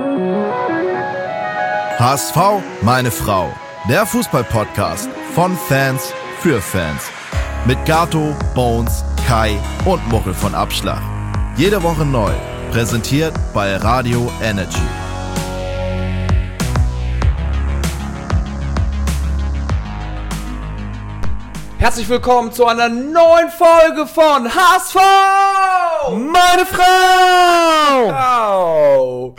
HSV, meine Frau. Der Fußball-Podcast von Fans für Fans. Mit Gato, Bones, Kai und Muchel von Abschlag. Jede Woche neu. Präsentiert bei Radio Energy. Herzlich willkommen zu einer neuen Folge von HSV, meine Frau!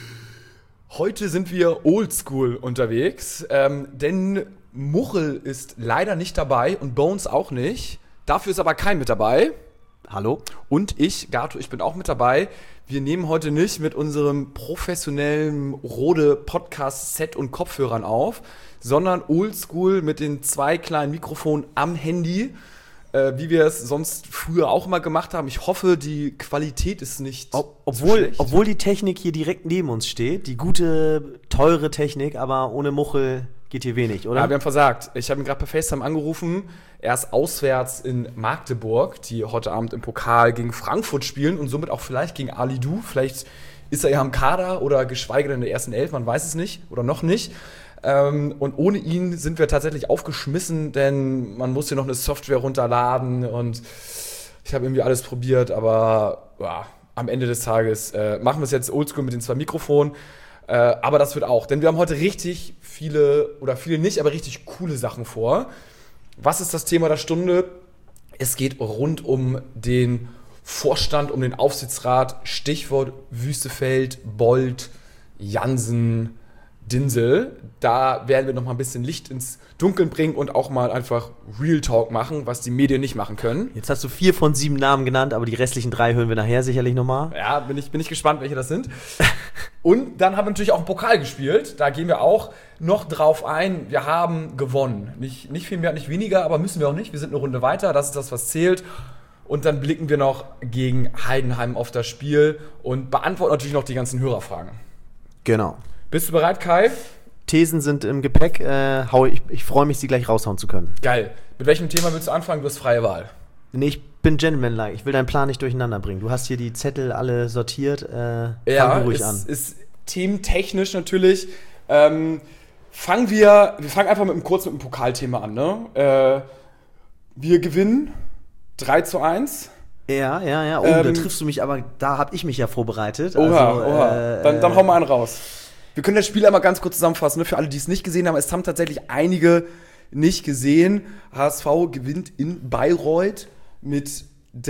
Heute sind wir oldschool unterwegs, denn Muchel ist leider nicht dabei und Bones auch nicht. Dafür ist aber Kai mit dabei. Hallo. Und ich, Gato, ich bin auch mit dabei. Wir nehmen heute nicht mit unserem professionellen Rode-Podcast-Set und Kopfhörern auf, sondern oldschool mit den 2 kleinen Mikrofonen am Handy, wie wir es sonst früher auch immer gemacht haben. Ich hoffe, die Qualität ist nicht obwohl die Technik hier direkt neben uns steht, die gute, teure Technik, aber ohne Muchel geht hier wenig, oder? Ja, wir haben versagt. Ich habe ihn gerade per FaceTime angerufen. Er ist auswärts in Magdeburg, die heute Abend im Pokal gegen Frankfurt spielen und somit auch vielleicht gegen Ali-Du. Vielleicht ist er ja am Kader oder geschweige denn in der ersten Elf, man weiß es nicht oder noch nicht. Und ohne ihn sind wir tatsächlich aufgeschmissen, denn man muss hier noch eine Software runterladen und ich habe irgendwie alles probiert, aber ja, am Ende des Tages machen wir es jetzt oldschool mit den 2 Mikrofonen. Aber das wird auch, denn wir haben heute richtig viele nicht, aber richtig coole Sachen vor. Was ist das Thema der Stunde? Es geht rund um den Vorstand, um den Aufsichtsrat, Stichwort Wüstefeld, Bold, Jansen, Dinsel. Da werden wir noch mal ein bisschen Licht ins Dunkeln bringen und auch mal einfach Real Talk machen, was die Medien nicht machen können. Jetzt hast du 4 von 7 Namen genannt, aber die restlichen 3 hören wir nachher sicherlich nochmal. Ja, bin ich gespannt, welche das sind. Und dann haben wir natürlich auch einen Pokal gespielt. Da gehen wir auch noch drauf ein. Wir haben gewonnen. Nicht viel mehr, nicht weniger, aber müssen wir auch nicht. Wir sind eine Runde weiter. Das ist das, was zählt. Und dann blicken wir noch gegen Heidenheim auf das Spiel und beantworten natürlich noch die ganzen Hörerfragen. Genau. Bist du bereit, Kai? Thesen sind im Gepäck. Ich freue mich, sie gleich raushauen zu können. Geil. Mit welchem Thema willst du anfangen? Du hast freie Wahl. Nee, ich bin gentlemanlike. Ich will deinen Plan nicht durcheinander bringen. Du hast hier die Zettel alle sortiert. Ja, fang ruhig an. Ist thementechnisch natürlich. Wir fangen einfach kurz mit dem Pokalthema an. Ne? Wir gewinnen 3:1. Ja. Da triffst du mich, aber da habe ich mich ja vorbereitet. Oha. Dann hau mal einen raus. Wir können das Spiel einmal ganz kurz zusammenfassen, ne? Für alle, die es nicht gesehen haben. Es haben tatsächlich einige nicht gesehen. HSV gewinnt in Bayreuth mit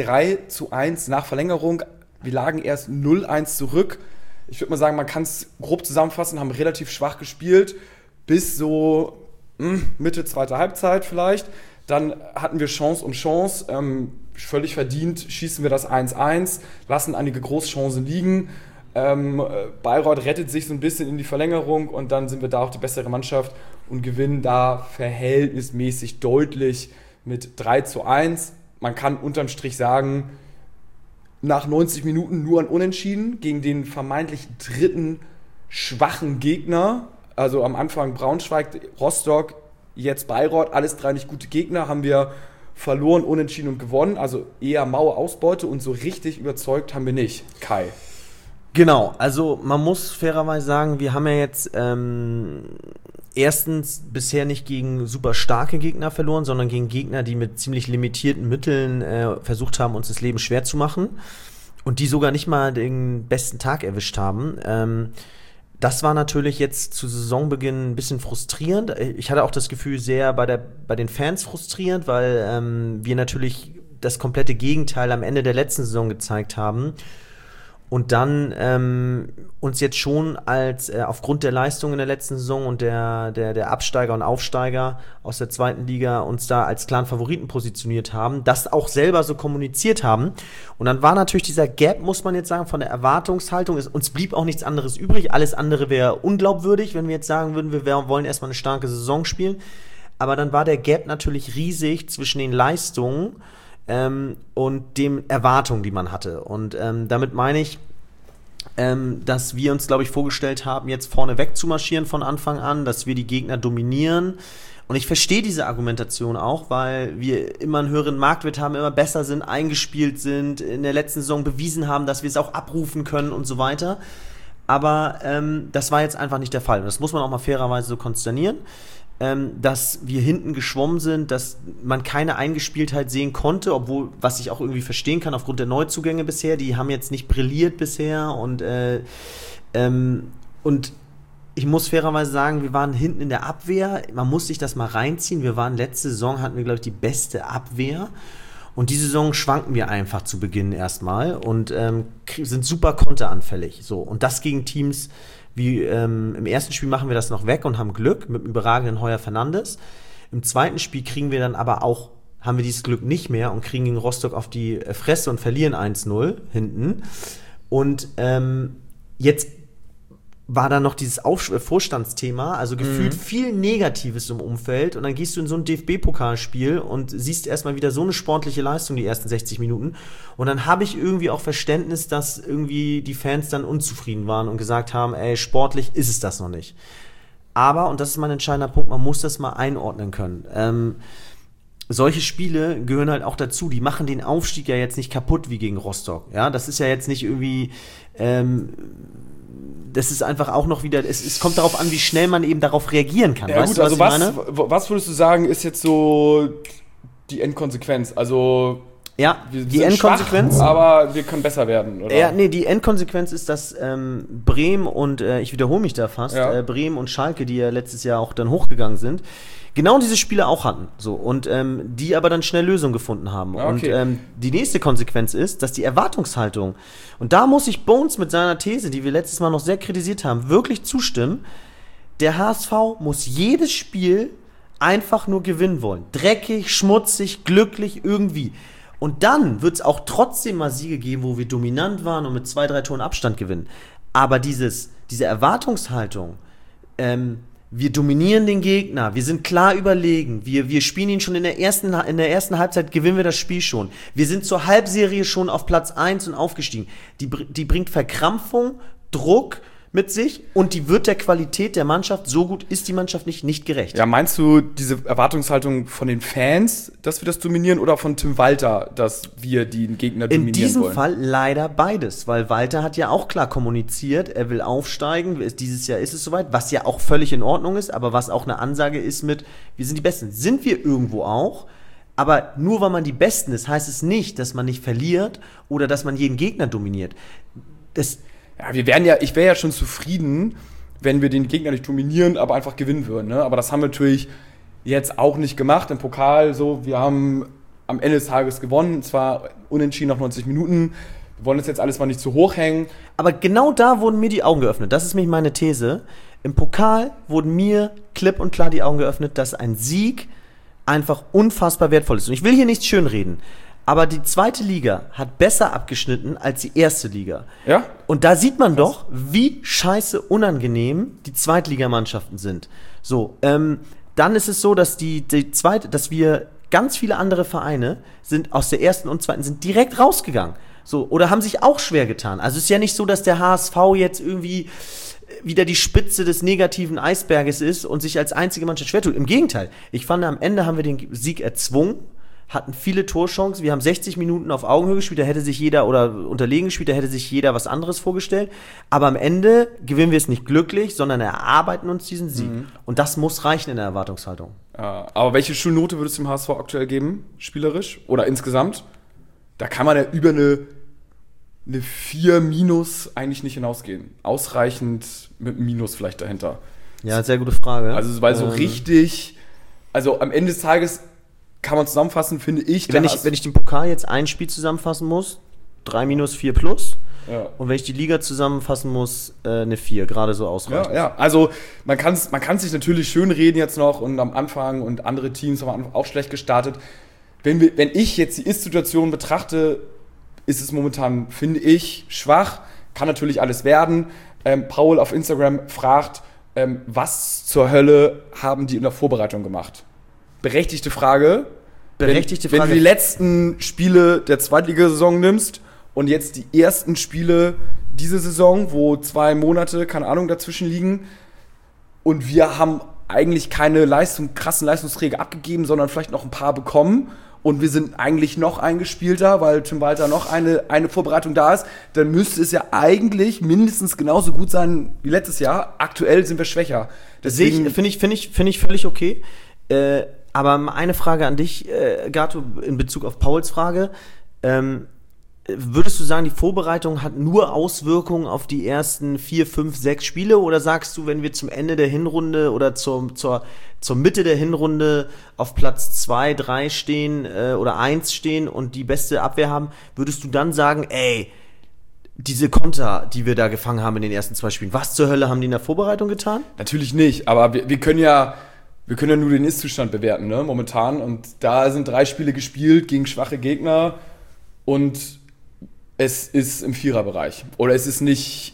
3:1 nach Verlängerung. Wir lagen erst 0:1 zurück. Ich würde mal sagen, man kann es grob zusammenfassen, haben relativ schwach gespielt, bis so Mitte zweiter Halbzeit vielleicht. Dann hatten wir Chance um Chance. Völlig verdient schießen wir das 1:1, lassen einige Großchancen liegen. Bayreuth rettet sich so ein bisschen in die Verlängerung und dann sind wir da auch die bessere Mannschaft und gewinnen da verhältnismäßig deutlich mit 3:1. Man kann unterm Strich sagen, nach 90 Minuten nur ein Unentschieden gegen den vermeintlich dritten schwachen Gegner. Also am Anfang Braunschweig, Rostock, jetzt Bayreuth, alles 3 nicht gute Gegner, haben wir verloren, unentschieden und gewonnen. Also eher maue Ausbeute und so richtig überzeugt haben wir nicht. Kai. Genau, also man muss fairerweise sagen, wir haben ja jetzt erstens bisher nicht gegen super starke Gegner verloren, sondern gegen Gegner, die mit ziemlich limitierten Mitteln versucht haben, uns das Leben schwer zu machen und die sogar nicht mal den besten Tag erwischt haben. Das war natürlich jetzt zu Saisonbeginn ein bisschen frustrierend. Ich hatte auch das Gefühl, sehr bei den Fans frustrierend, weil wir natürlich das komplette Gegenteil am Ende der letzten Saison gezeigt haben. Und dann uns jetzt schon als aufgrund der Leistung in der letzten Saison und der Absteiger und Aufsteiger aus der 2. Liga uns da als klaren Favoriten positioniert haben, das auch selber so kommuniziert haben. Und dann war natürlich dieser Gap, muss man jetzt sagen, von der Erwartungshaltung, uns blieb auch nichts anderes übrig. Alles andere wäre unglaubwürdig, wenn wir jetzt sagen würden, wir wollen erstmal eine starke Saison spielen. Aber dann war der Gap natürlich riesig zwischen den Leistungen und den Erwartungen, die man hatte. Und damit meine ich, dass wir uns, glaube ich, vorgestellt haben, jetzt vorne weg zu marschieren von Anfang an, dass wir die Gegner dominieren. Und ich verstehe diese Argumentation auch, weil wir immer einen höheren Marktwert haben, immer besser sind, eingespielt sind, in der letzten Saison bewiesen haben, dass wir es auch abrufen können und so weiter. Aber das war jetzt einfach nicht der Fall. Und das muss man auch mal fairerweise so konsternieren, dass wir hinten geschwommen sind, dass man keine Eingespieltheit sehen konnte, obwohl, was ich auch irgendwie verstehen kann, aufgrund der Neuzugänge bisher, die haben jetzt nicht brilliert bisher und ich muss fairerweise sagen, wir waren hinten in der Abwehr, man muss sich das mal reinziehen, letzte Saison hatten wir, glaube ich, die beste Abwehr und diese Saison schwanken wir einfach zu Beginn erstmal und sind super konteranfällig, so, und das gegen Teams wie im ersten Spiel machen wir das noch weg und haben Glück mit dem überragenden Heuer Fernandes. Im zweiten Spiel kriegen wir dann aber auch, haben wir dieses Glück nicht mehr und kriegen gegen Rostock auf die Fresse und verlieren 1-0 hinten. Und jetzt war da noch dieses Vorstandsthema, also gefühlt viel Negatives im Umfeld und dann gehst du in so ein DFB-Pokalspiel und siehst erstmal wieder so eine sportliche Leistung die ersten 60 Minuten und dann habe ich irgendwie auch Verständnis, dass irgendwie die Fans dann unzufrieden waren und gesagt haben, ey, sportlich ist es das noch nicht. Aber, und das ist mein entscheidender Punkt, man muss das mal einordnen können. Solche Spiele gehören halt auch dazu, die machen den Aufstieg ja jetzt nicht kaputt wie gegen Rostock. Ja, das ist ja jetzt nicht irgendwie das ist einfach auch noch wieder, es kommt darauf an, wie schnell man eben darauf reagieren kann. Ja, weißt gut, du, was also ich meine? was würdest du sagen, ist jetzt so die Endkonsequenz? Also, ja, wir die sind Endkonsequenz. schwach, aber wir können besser werden, oder? Ja, nee, die Endkonsequenz ist, dass Bremen und, ich wiederhole mich da fast, Ja. Bremen und Schalke, die ja letztes Jahr auch dann hochgegangen sind, genau diese Spiele auch hatten. So, und die aber dann schnell Lösungen gefunden haben. Ja, okay. Und die nächste Konsequenz ist, dass die Erwartungshaltung, und da muss ich Bones mit seiner These, die wir letztes Mal noch sehr kritisiert haben, wirklich zustimmen. Der HSV muss jedes Spiel einfach nur gewinnen wollen. Dreckig, schmutzig, glücklich, irgendwie. Und dann wird es auch trotzdem mal Siege geben, wo wir dominant waren und mit 2-3 Toren Abstand gewinnen. Aber diese Erwartungshaltung, wir dominieren den Gegner, wir sind klar überlegen, wir spielen ihn schon in der ersten Halbzeit, gewinnen wir das Spiel schon. Wir sind zur Halbserie schon auf Platz 1 und aufgestiegen. Die bringt Verkrampfung, Druck mit sich und die wird der Qualität der Mannschaft, so gut ist die Mannschaft nicht gerecht. Ja, meinst du diese Erwartungshaltung von den Fans, dass wir das dominieren, oder von Tim Walter, dass wir den Gegner dominieren wollen? In diesem Fall leider beides, weil Walter hat ja auch klar kommuniziert, er will aufsteigen, dieses Jahr ist es soweit, was ja auch völlig in Ordnung ist, aber was auch eine Ansage ist mit, wir sind die Besten. Sind wir irgendwo auch, aber nur weil man die Besten ist, heißt es nicht, dass man nicht verliert oder dass man jeden Gegner dominiert. Ja, ich wäre ja schon zufrieden, wenn wir den Gegner nicht dominieren, aber einfach gewinnen würden. Ne? Aber das haben wir natürlich jetzt auch nicht gemacht im Pokal. So, wir haben am Ende des Tages gewonnen, zwar unentschieden nach 90 Minuten. Wir wollen das jetzt alles mal nicht zu hoch hängen. Aber genau da wurden mir die Augen geöffnet. Das ist nämlich meine These. Im Pokal wurden mir klipp und klar die Augen geöffnet, dass ein Sieg einfach unfassbar wertvoll ist. Und ich will hier nichts schönreden. Aber die zweite Liga hat besser abgeschnitten als die erste Liga. Ja? Und da sieht man doch, wie scheiße unangenehm die Zweitligamannschaften sind. So, dann ist es so, dass dass wir ganz viele andere Vereine sind aus der ersten und zweiten sind direkt rausgegangen. So, oder haben sich auch schwer getan. Also es ist ja nicht so, dass der HSV jetzt irgendwie wieder die Spitze des negativen Eisberges ist und sich als einzige Mannschaft schwer tut. Im Gegenteil. Ich fand, am Ende haben wir den Sieg erzwungen, hatten viele Torchancen, wir haben 60 Minuten auf Augenhöhe gespielt, da hätte sich jeder, oder unterlegen gespielt, da hätte sich jeder was anderes vorgestellt, aber am Ende gewinnen wir es nicht glücklich, sondern erarbeiten uns diesen Sieg. Und das muss reichen in der Erwartungshaltung. Aber welche Schulnote würdest du dem HSV aktuell geben, spielerisch oder insgesamt? Da kann man ja über eine 4 minus eigentlich nicht hinausgehen. Ausreichend mit einem Minus vielleicht dahinter. Ja, sehr gute Frage. Also, weil so richtig, also am Ende des Tages kann man zusammenfassen, finde ich. Wenn ich den Pokal jetzt ein Spiel zusammenfassen muss, 3 minus 4 plus. Ja. Und wenn ich die Liga zusammenfassen muss, eine 4, gerade so ausreichend. Ja, also man kann sich natürlich schön reden jetzt noch und am Anfang und andere Teams haben auch schlecht gestartet. Wenn ich jetzt die Ist-Situation betrachte, ist es momentan, finde ich, schwach. Kann natürlich alles werden. Paul auf Instagram fragt, was zur Hölle haben die in der Vorbereitung gemacht? Berechtigte Frage. Wenn du die letzten Spiele der Zweitligasaison nimmst und jetzt die ersten Spiele diese Saison, wo 2 Monate, keine Ahnung, dazwischen liegen, und wir haben eigentlich keine krassen Leistungsträger abgegeben, sondern vielleicht noch ein paar bekommen und wir sind eigentlich noch eingespielter, weil Tim Walter noch eine Vorbereitung da ist, dann müsste es ja eigentlich mindestens genauso gut sein wie letztes Jahr. Aktuell sind wir schwächer. Deswegen finde ich völlig okay. Aber eine Frage an dich, Gato, in Bezug auf Pauls Frage. Würdest du sagen, die Vorbereitung hat nur Auswirkungen auf die ersten 4, 5, 6 Spiele? Oder sagst du, wenn wir zum Ende der Hinrunde oder zur Mitte der Hinrunde auf Platz 2, 3 stehen oder 1 stehen und die beste Abwehr haben, würdest du dann sagen, ey, diese Konter, die wir da gefangen haben in den ersten 2 Spielen, was zur Hölle haben die in der Vorbereitung getan? Natürlich nicht, aber wir können ja nur den Ist-Zustand bewerten, ne, momentan. Und da sind 3 Spiele gespielt gegen schwache Gegner und es ist im Viererbereich. Oder es ist nicht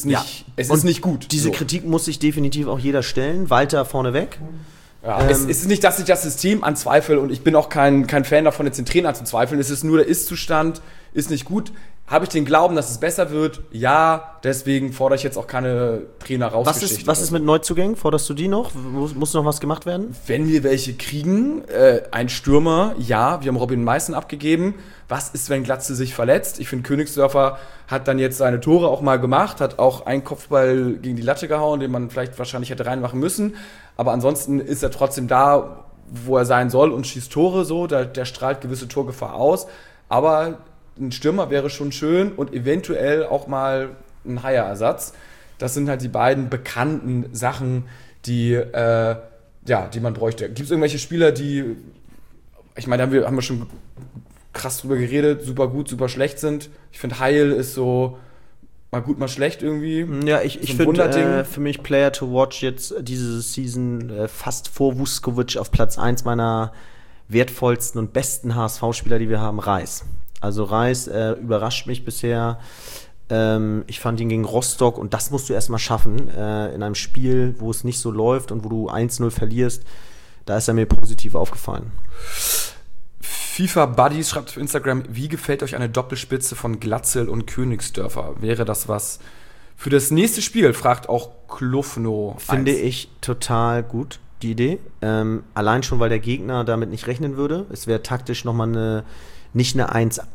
gut. Diese Kritik muss sich definitiv auch jeder stellen. Walter vorneweg. Ja, es ist nicht, dass ich das System anzweifle und ich bin auch kein Fan davon, jetzt den Trainer anzuzweifeln. Es ist nur, der Ist-Zustand ist nicht gut. Habe ich den Glauben, dass es besser wird? Ja, deswegen fordere ich jetzt auch keine Trainer raus. Was ist mit Neuzugängen? Forderst du die noch? Muss noch was gemacht werden? Wenn wir welche kriegen, ein Stürmer, ja, wir haben Robin Meißen abgegeben. Was ist, wenn Glatze sich verletzt? Ich finde, Königsdörfer hat dann jetzt seine Tore auch mal gemacht, hat auch einen Kopfball gegen die Latte gehauen, den man vielleicht wahrscheinlich hätte reinmachen müssen. Aber ansonsten ist er trotzdem da, wo er sein soll und schießt Tore so. Der strahlt gewisse Torgefahr aus. Aber ein Stürmer wäre schon schön und eventuell auch mal ein Haier-Ersatz. Das sind halt die beiden bekannten Sachen, die man bräuchte. Gibt es irgendwelche Spieler, die, ich meine, da haben wir schon krass drüber geredet, super gut, super schlecht sind? Ich finde, Heil ist so mal gut, mal schlecht irgendwie. Ja, ich finde für mich Player to watch jetzt diese Season fast vor Vuskovic auf Platz 1 meiner wertvollsten und besten HSV-Spieler, die wir haben, Reis. Also Reis überrascht mich bisher. Ich fand ihn gegen Rostock, und das musst du erstmal schaffen, in einem Spiel, wo es nicht so läuft und wo du 1-0 verlierst, da ist er mir positiv aufgefallen. FIFA Buddies schreibt auf Instagram, wie gefällt euch eine Doppelspitze von Glatzel und Königsdörfer? Wäre das was für das nächste Spiel? Fragt auch Klufno. Finde ich total gut, die Idee. Allein schon, weil der Gegner damit nicht rechnen würde. Es wäre taktisch nochmal nicht eine 1A,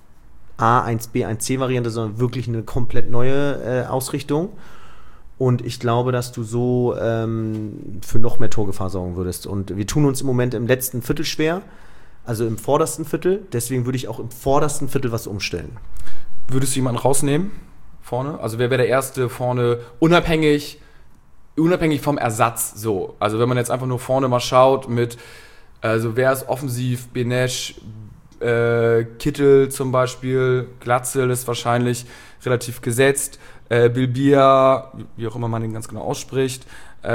1B, 1C Variante, sondern wirklich eine komplett neue Ausrichtung. Und ich glaube, dass du so für noch mehr Torgefahr sorgen würdest. Und wir tun uns im Moment im letzten Viertel schwer, also im vordersten Viertel. Deswegen würde ich auch im vordersten Viertel was umstellen. Würdest du jemanden rausnehmen vorne? Also wer wäre der Erste vorne, unabhängig vom Ersatz so? Also wenn man jetzt einfach nur vorne mal schaut also wer ist offensiv? Benesch, Kittel zum Beispiel, Glatzel ist wahrscheinlich relativ gesetzt, Bilbia, wie auch immer man den ganz genau ausspricht,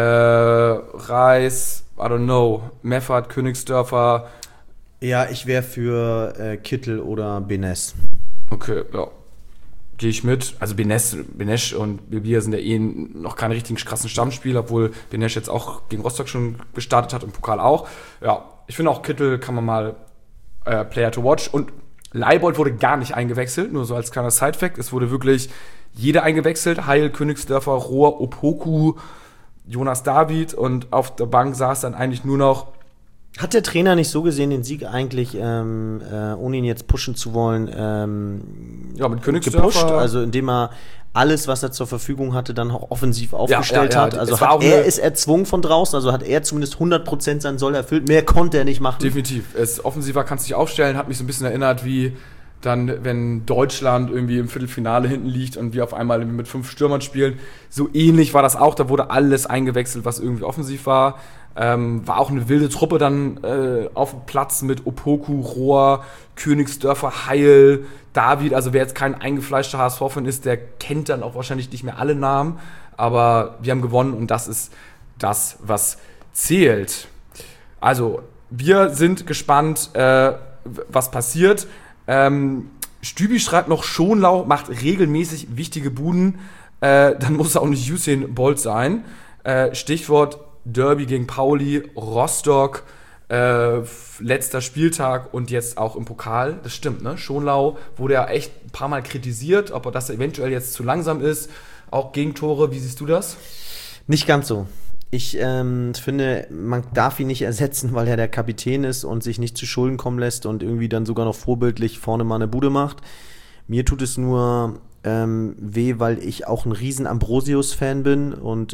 Reis, I don't know, Meffert, Königsdörfer. Ja, ich wäre für Kittel oder Benes. Okay, ja. Gehe ich mit. Also Benesch und Bilbia sind ja noch keine richtigen krassen Stammspieler, obwohl Benesch jetzt auch gegen Rostock schon gestartet hat, im Pokal auch. Ja, ich finde auch Kittel kann man mal Player to watch. Und Leibold wurde gar nicht eingewechselt, nur so als kleiner Side-Fact. Es wurde wirklich jeder eingewechselt. Heil, Königsdörfer, Rohr, Opoku, Jonas David, und auf der Bank saß dann eigentlich nur noch. Hat der Trainer nicht so gesehen den Sieg eigentlich, ohne ihn jetzt pushen zu wollen, mit Königsdörfer gepusht? Also indem er alles, was er zur Verfügung hatte, dann auch offensiv aufgestellt hat. Also ist erzwungen von draußen, also hat er zumindest 100% sein Soll erfüllt. Mehr konnte er nicht machen. Definitiv. Offensiver kannst du dich aufstellen, hat mich so ein bisschen erinnert, wie dann, wenn Deutschland irgendwie im Viertelfinale hinten liegt und wir auf einmal mit 5 Stürmern spielen. So ähnlich war das auch, da wurde alles eingewechselt, was irgendwie offensiv war. War auch eine wilde Truppe dann auf dem Platz mit Opoku, Rohr, Königsdörfer, Heil, David. Also wer jetzt kein eingefleischter HSV-Fan ist, der kennt dann auch wahrscheinlich nicht mehr alle Namen. Aber wir haben gewonnen und das ist das, was zählt. Also wir sind gespannt, was passiert. Stübi schreibt noch, Schonlau macht regelmäßig wichtige Buden. Dann muss es auch nicht Usain Bolt sein. Stichwort Derby gegen Pauli, Rostock, letzter Spieltag und jetzt auch im Pokal. Das stimmt, ne? Schonlau wurde ja echt ein paar Mal kritisiert, ob er das eventuell jetzt zu langsam ist. Auch Gegentore, wie siehst du das? Nicht ganz so. Ich finde, man darf ihn nicht ersetzen, weil er der Kapitän ist und sich nicht zu Schulden kommen lässt und irgendwie dann sogar noch vorbildlich vorne mal eine Bude macht. Mir tut es nur weh, weil ich auch ein riesen Ambrosius-Fan bin und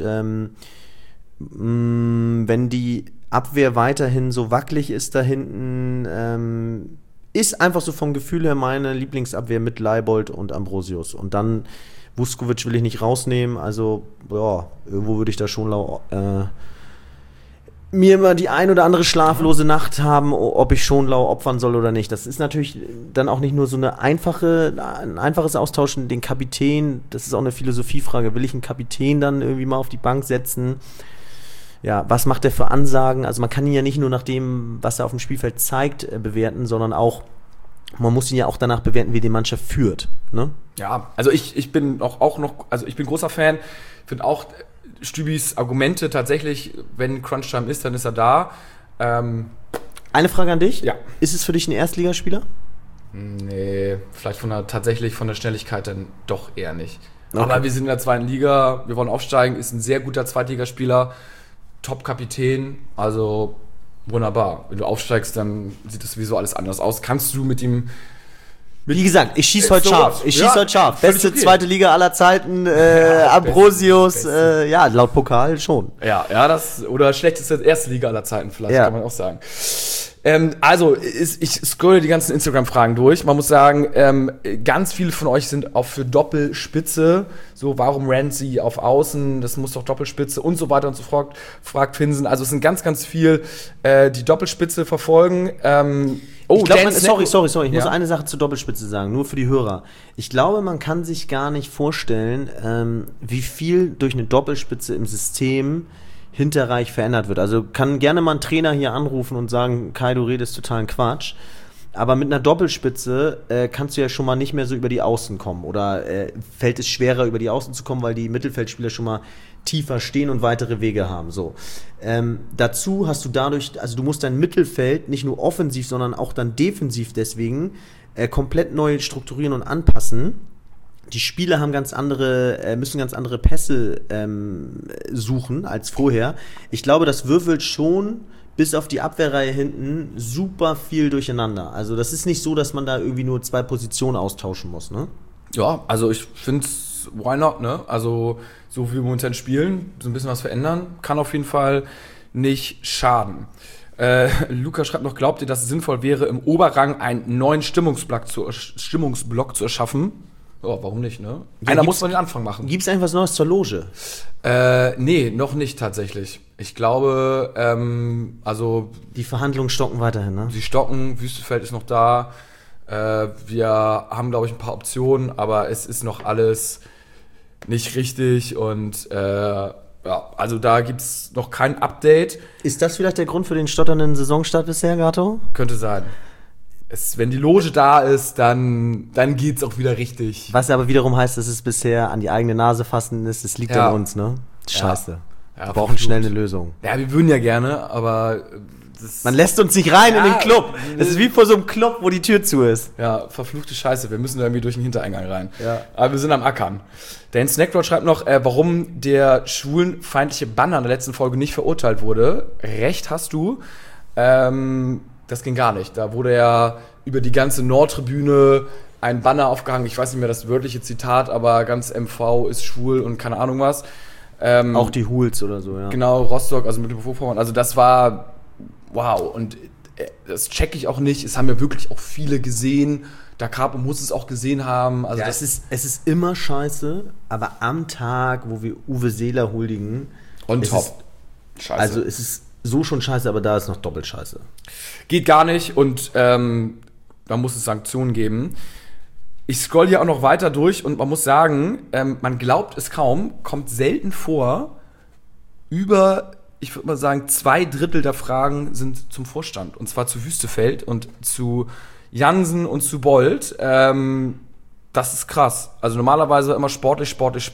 wenn die Abwehr weiterhin so wackelig ist da hinten, ist einfach so vom Gefühl her meine Lieblingsabwehr mit Leibold und Ambrosius. Und dann Vuskovic will ich nicht rausnehmen, also ja, irgendwo würde ich da schon mir immer die ein oder andere schlaflose Nacht haben, ob ich Schonlau opfern soll oder nicht. Das ist natürlich dann auch nicht nur so ein einfaches Austauschen, den Kapitän, das ist auch eine Philosophiefrage, will ich einen Kapitän dann irgendwie mal auf die Bank setzen? Ja, was macht er für Ansagen? Also man kann ihn ja nicht nur nach dem, was er auf dem Spielfeld zeigt, bewerten, sondern auch, man muss ihn ja auch danach bewerten, wie die Mannschaft führt, ne? Ja, also ich bin auch noch, also ich bin großer Fan, finde auch Stübis Argumente tatsächlich, wenn Crunchtime ist, dann ist er da. Eine Frage an dich. Ja. Ist es für dich ein Erstligaspieler? Nee, vielleicht tatsächlich von der Schnelligkeit dann doch eher nicht. Okay. Aber wir sind in der 2. Liga, wir wollen aufsteigen, ist ein sehr guter Zweitligaspieler, Top-Kapitän, also wunderbar. Wenn du aufsteigst, dann sieht das sowieso alles anders aus. Kannst du mit ihm... Wie gesagt, ich schieße heute scharf. Völlig Beste okay. zweite Liga aller Zeiten, Ambrosius, ja, laut Pokal schon. Ja, das, oder schlechteste erste Liga aller Zeiten vielleicht, Ja. kann man auch sagen. Ich scrolle die ganzen Instagram-Fragen durch. Man muss sagen, ganz viele von euch sind auch für Doppelspitze. So, warum Ramsey auf Außen? Das muss doch Doppelspitze und so weiter und so fort, fragt Finsen. Also es sind ganz, ganz viel, die Doppelspitze verfolgen. Ich glaube, Jens sorry, ich muss Ja. eine Sache zur Doppelspitze sagen, nur für die Hörer. Ich glaube, man kann sich gar nicht vorstellen, wie viel durch eine Doppelspitze im System Hinterreich verändert wird. Also kann gerne mal ein Trainer hier anrufen und sagen, Kai, du redest totalen Quatsch. Aber mit einer Doppelspitze kannst du ja schon mal nicht mehr so über die Außen kommen. Oder fällt es schwerer, über die Außen zu kommen, weil die Mittelfeldspieler schon mal tiefer stehen und weitere Wege haben. So. Dazu hast du dadurch, also du musst dein Mittelfeld nicht nur offensiv, sondern auch dann defensiv deswegen komplett neu strukturieren und anpassen. Die Spieler haben müssen ganz andere Pässe suchen als vorher. Ich glaube, das würfelt schon bis auf die Abwehrreihe hinten super viel durcheinander. Also das ist nicht so, dass man da irgendwie nur 2 Positionen austauschen muss, ne? Ja, also ich finde es, why not, ne? Also so wie wir momentan spielen, so ein bisschen was verändern, kann auf jeden Fall nicht schaden. Luca schreibt noch, glaubt ihr, dass es sinnvoll wäre, im Oberrang einen neuen Stimmungsblock zu erschaffen? Ja, warum nicht, ne? Ja, Einer muss man den Anfang machen. Gibt's eigentlich was Neues zur Loge? Nee, noch nicht tatsächlich. Ich glaube, also Die Verhandlungen stocken weiterhin, ne? sie stocken, Wüstefeld ist noch da. Wir haben, glaube ich, ein paar Optionen, aber es ist noch alles nicht richtig und ja, also da gibt's noch kein Update. Ist das vielleicht der Grund für den stotternden Saisonstart bisher, Gato? Könnte sein. Wenn die Loge da ist, dann geht's auch wieder richtig. Was aber wiederum heißt, dass es bisher an die eigene Nase fassen ist, es liegt Ja. an uns, ne? Scheiße. Ja, Wir brauchen schnell eine verflucht. Lösung. Ja, wir würden ja gerne, aber das Man lässt uns nicht rein in Ja, den Club. Das ist wie vor so einem Club, wo die Tür zu ist. ja, verfluchte Scheiße, wir müssen da irgendwie durch den Hintereingang rein. Ja. Aber wir sind am Ackern. Dan Snackrod schreibt noch, warum der schwulenfeindliche Banner in der letzten Folge nicht verurteilt wurde. Recht hast du. Das ging gar nicht. Da wurde ja über die ganze Nordtribüne ein Banner aufgehangen. Ich weiß nicht mehr das wörtliche Zitat, aber ganz MV ist schwul und keine Ahnung was. Auch die Hools oder so, ja. Genau, Rostock, also mit dem Vorpommern. Also das war wow. Und das checke ich auch nicht. Es haben ja wirklich auch viele gesehen. Da Capo muss es auch gesehen haben. Also Ja, es ist immer scheiße, aber am Tag, wo wir Uwe Seeler huldigen, on es top. ist- Scheiße. also es ist so schon scheiße, aber da ist noch doppelt scheiße. Geht gar nicht und da muss es Sanktionen geben. Ich scroll hier auch noch weiter durch und man muss sagen, man glaubt es kaum, kommt selten vor, ich würde mal sagen, 2/3 der Fragen sind zum Vorstand. Und zwar zu Wüstefeld und zu Jansen und zu Bold. Das ist krass. Also normalerweise immer sportlich.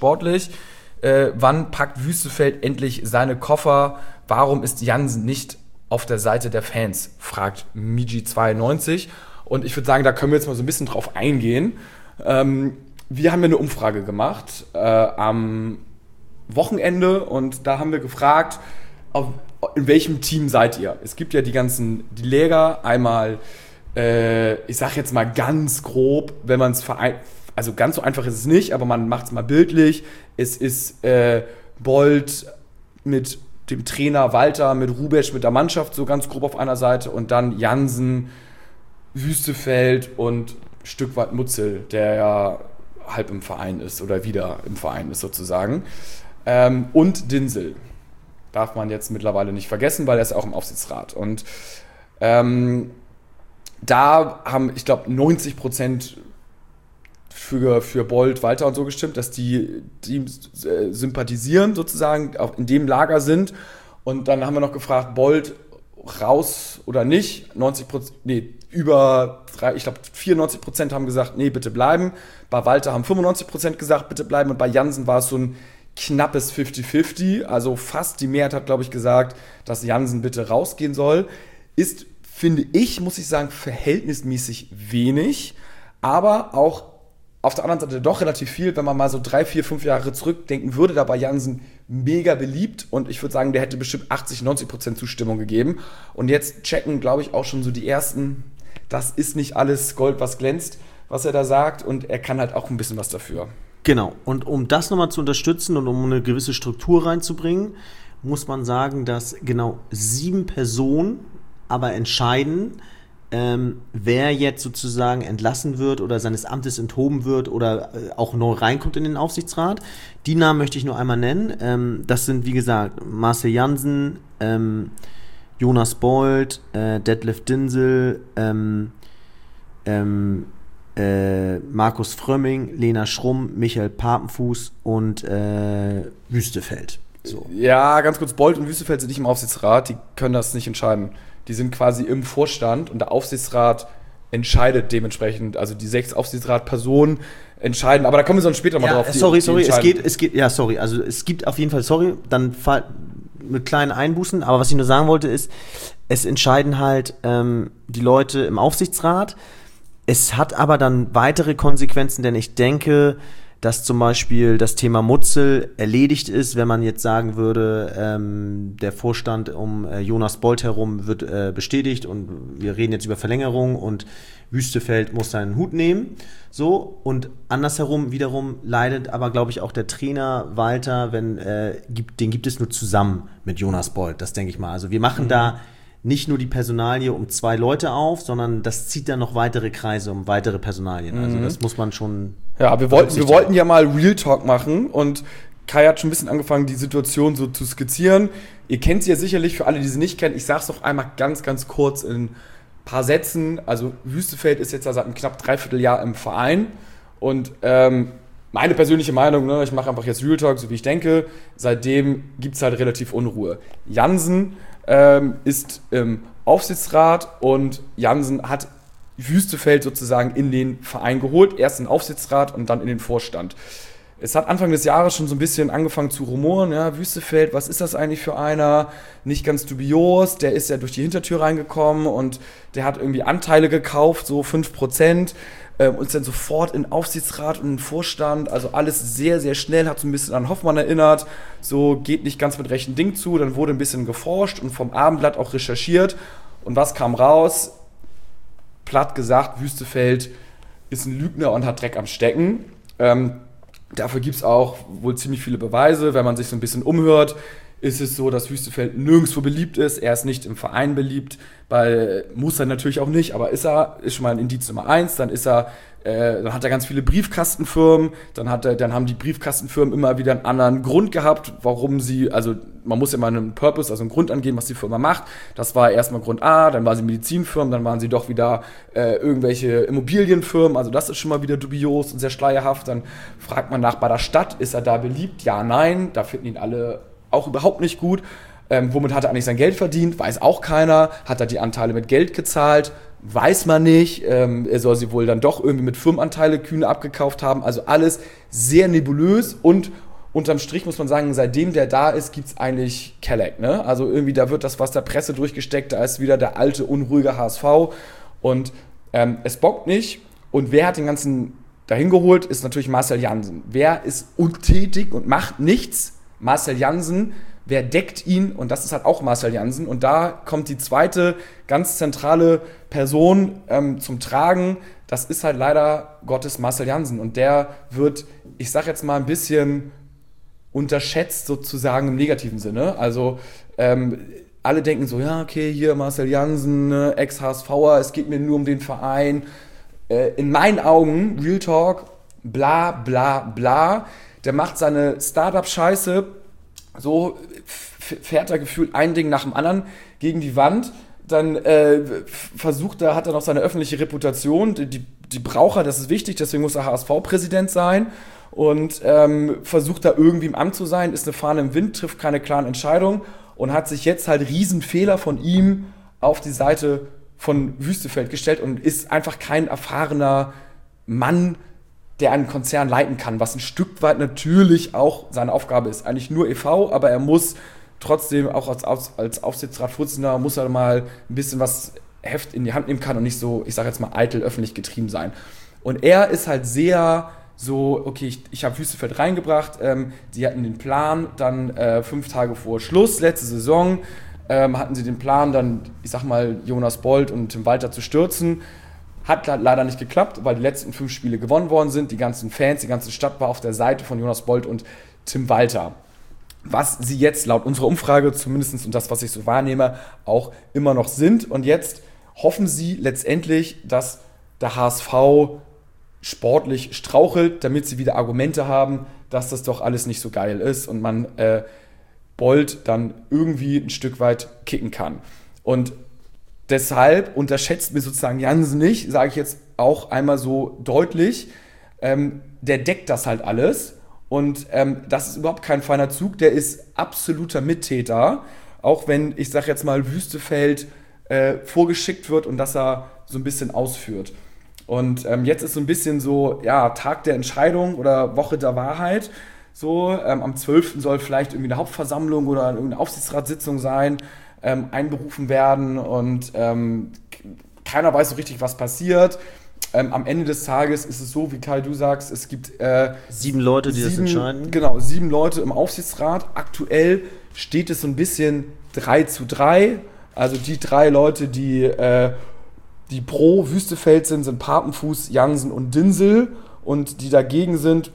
Wann packt Wüstefeld endlich seine Koffer? Warum ist Jansen nicht auf der Seite der Fans? Fragt Miji92. Und ich würde sagen, da können wir jetzt mal so ein bisschen drauf eingehen. Wir haben ja eine Umfrage gemacht am Wochenende und da haben wir gefragt, in welchem Team seid ihr? Es gibt ja die Läger, einmal, ich sag jetzt mal ganz grob, wenn man es also ganz so einfach ist es nicht, aber man macht es mal bildlich. Es ist Bold mit dem Trainer Walter, mit Rubesch, mit der Mannschaft so ganz grob auf einer Seite und dann Jansen, Wüstefeld und ein Stück weit Mutzel, der ja halb im Verein ist oder wieder im Verein ist sozusagen. Und Dinsel. Darf man jetzt mittlerweile nicht vergessen, weil er ist auch im Aufsichtsrat. Und da haben, ich glaube, 90% für Bold, Walter und so gestimmt, dass die Teams sympathisieren sozusagen, auch in dem Lager sind. Und dann haben wir noch gefragt, Bold raus oder nicht? 94% haben gesagt, nee, bitte bleiben. Bei Walter haben 95% gesagt, bitte bleiben. Und bei Jansen war es so ein knappes 50-50. Also fast die Mehrheit hat, glaube ich, gesagt, dass Jansen bitte rausgehen soll. Ist, finde ich, muss ich sagen, verhältnismäßig wenig. Aber auch auf der anderen Seite doch relativ viel, wenn man mal so 3, 4, 5 Jahre zurückdenken würde, da war Jansen mega beliebt und ich würde sagen, der hätte bestimmt 80-90% Zustimmung gegeben. Und jetzt checken, glaube ich, auch schon so die ersten, das ist nicht alles Gold, was glänzt, was er da sagt und er kann halt auch ein bisschen was dafür. Genau, und um das nochmal zu unterstützen und um eine gewisse Struktur reinzubringen, muss man sagen, dass genau 7 Personen aber entscheiden, wer jetzt sozusagen entlassen wird oder seines Amtes enthoben wird oder auch neu reinkommt in den Aufsichtsrat. Die Namen möchte ich nur einmal nennen. Das sind, wie gesagt, Marcel Jansen, Jonas Bold, Detlef Dinsel, Markus Frömming, Lena Schrumm, Michael Papenfuß und Wüstefeld. So. Ja, ganz kurz, Bold und Wüstefeld sind nicht im Aufsichtsrat, die können das nicht entscheiden. Die sind quasi im Vorstand und der Aufsichtsrat entscheidet dementsprechend, also die 6 Aufsichtsratpersonen entscheiden, aber da kommen wir sonst später mal drauf. Es gibt auf jeden Fall, mit kleinen Einbußen, aber was ich nur sagen wollte ist, es entscheiden halt die Leute im Aufsichtsrat. Es hat aber dann weitere Konsequenzen, denn ich denke, dass zum Beispiel das Thema Mutzel erledigt ist, wenn man jetzt sagen würde, der Vorstand um Jonas Bold herum wird bestätigt und wir reden jetzt über Verlängerung und Wüstefeld muss seinen Hut nehmen. So, und andersherum wiederum leidet aber, glaube ich, auch der Trainer Walter, den gibt es nur zusammen mit Jonas Bold, das denke ich mal. Also wir machen da nicht nur die Personalie um 2 Leute auf, sondern das zieht dann noch weitere Kreise um weitere Personalien. Also das muss man schon... Ja, wir wollten ja mal Real Talk machen und Kai hat schon ein bisschen angefangen, die Situation so zu skizzieren. Ihr kennt sie ja sicherlich, für alle, die sie nicht kennen. Ich sag's doch einmal ganz, ganz kurz in ein paar Sätzen. Also Wüstefeld ist jetzt ja seit einem knapp 3/4 Jahr im Verein und meine persönliche Meinung, ne, ich mache einfach jetzt Real Talk, so wie ich denke, seitdem gibt's halt relativ Unruhe. Jansen ist im Aufsichtsrat und Jansen hat Wüstefeld sozusagen in den Verein geholt, erst in den Aufsichtsrat und dann in den Vorstand. Es hat Anfang des Jahres schon so ein bisschen angefangen zu rumoren, ja, Wüstefeld, was ist das eigentlich für einer? Nicht ganz dubios, der ist ja durch die Hintertür reingekommen und der hat irgendwie Anteile gekauft, so 5%, und ist dann sofort in Aufsichtsrat und in Vorstand, also alles sehr, sehr schnell, hat so ein bisschen an Hoffmann erinnert, so geht nicht ganz mit rechten Ding zu, dann wurde ein bisschen geforscht und vom Abendblatt auch recherchiert und was kam raus? Platt gesagt, Wüstefeld ist ein Lügner und hat Dreck am Stecken. Dafür gibt es auch wohl ziemlich viele Beweise. Wenn man sich so ein bisschen umhört, ist es so, dass Wüstefeld nirgendwo beliebt ist. Er ist nicht im Verein beliebt, muss er natürlich auch nicht, aber ist schon mal ein Indiz Nummer 1. Dann dann hat er ganz viele Briefkastenfirmen, dann haben die Briefkastenfirmen immer wieder einen anderen Grund gehabt, warum also man muss ja mal einen Purpose, also einen Grund angeben, was die Firma macht. Das war erstmal Grund A, dann war sie Medizinfirmen, dann waren sie doch wieder irgendwelche Immobilienfirmen, also das ist schon mal wieder dubios und sehr schleierhaft. Dann fragt man nach bei der Stadt, ist er da beliebt? Ja, nein, da finden ihn alle auch überhaupt nicht gut. Womit hat er eigentlich sein Geld verdient? Weiß auch keiner. Hat er die Anteile mit Geld gezahlt? Weiß man nicht. Er soll sie wohl dann doch irgendwie mit Firmenanteile kühne abgekauft haben. Also alles sehr nebulös und unterm Strich muss man sagen, seitdem der da ist, gibt's eigentlich Kelleck, ne? Also irgendwie da wird das was der Presse durchgesteckt, da ist wieder der alte, unruhige HSV und es bockt nicht. Und wer hat den ganzen dahin geholt, ist natürlich Marcel Jansen. Wer ist untätig und macht nichts? Marcel Jansen. Wer deckt ihn? Und das ist halt auch Marcel Jansen. Und da kommt die zweite ganz zentrale Person zum Tragen. Das ist halt leider Gottes Marcel Jansen. Und der wird, ich sag jetzt mal, ein bisschen unterschätzt sozusagen im negativen Sinne. Also alle denken so, ja, okay, hier Marcel Jansen, ne, Ex-HSVer, es geht mir nur um den Verein. In meinen Augen, Real Talk, bla bla bla. Der macht seine Startup-Scheiße, so fährt er gefühlt ein Ding nach dem anderen gegen die Wand. Dann hat er noch seine öffentliche Reputation, die braucht er, das ist wichtig, deswegen muss er HSV-Präsident sein und versucht da irgendwie im Amt zu sein, ist eine Fahne im Wind, trifft keine klaren Entscheidungen und hat sich jetzt halt Riesenfehler von ihm auf die Seite von Wüstefeld gestellt und ist einfach kein erfahrener Mann, der einen Konzern leiten kann, was ein Stück weit natürlich auch seine Aufgabe ist. Eigentlich nur e.V., aber er muss trotzdem auch als Aufsichtsratsvorsitzender muss er mal ein bisschen was Heft in die Hand nehmen kann und nicht so, ich sage jetzt mal, eitel öffentlich getrieben sein. Und er ist halt sehr so, okay, ich habe Wüstefeld reingebracht, die hatten den Plan, dann 5 Tage vor Schluss, letzte Saison, hatten sie den Plan, dann, ich sag mal, Jonas Bold und Tim Walter zu stürzen. Hat leider nicht geklappt, weil die letzten 5 Spiele gewonnen worden sind. Die ganzen Fans, die ganze Stadt war auf der Seite von Jonas Bold und Tim Walter. Was sie jetzt laut unserer Umfrage zumindest und das, was ich so wahrnehme, auch immer noch sind. Und jetzt hoffen sie letztendlich, dass der HSV sportlich strauchelt, damit sie wieder Argumente haben, dass das doch alles nicht so geil ist und man Bold dann irgendwie ein Stück weit kicken kann. Und deshalb unterschätzt mir sozusagen Jansen nicht, sage ich jetzt auch einmal so deutlich. Der deckt das halt alles und das ist überhaupt kein feiner Zug, der ist absoluter Mittäter, auch wenn, ich sage jetzt mal, Wüstefeld vorgeschickt wird und dass er so ein bisschen ausführt. Und jetzt ist so ein bisschen so, ja, Tag der Entscheidung oder Woche der Wahrheit. So, am 12. soll vielleicht irgendwie eine Hauptversammlung oder irgendeine Aufsichtsratssitzung sein, einberufen werden und keiner weiß so richtig, was passiert. Am Ende des Tages ist es so, wie Kai, du sagst, es gibt 7 Leute, die das entscheiden. Genau, 7 Leute im Aufsichtsrat. Aktuell steht es so ein bisschen 3:3. Also die 3 Leute, die pro Wüstefeld sind Papenfuß, Jansen und Dinsel. Und die dagegen sind,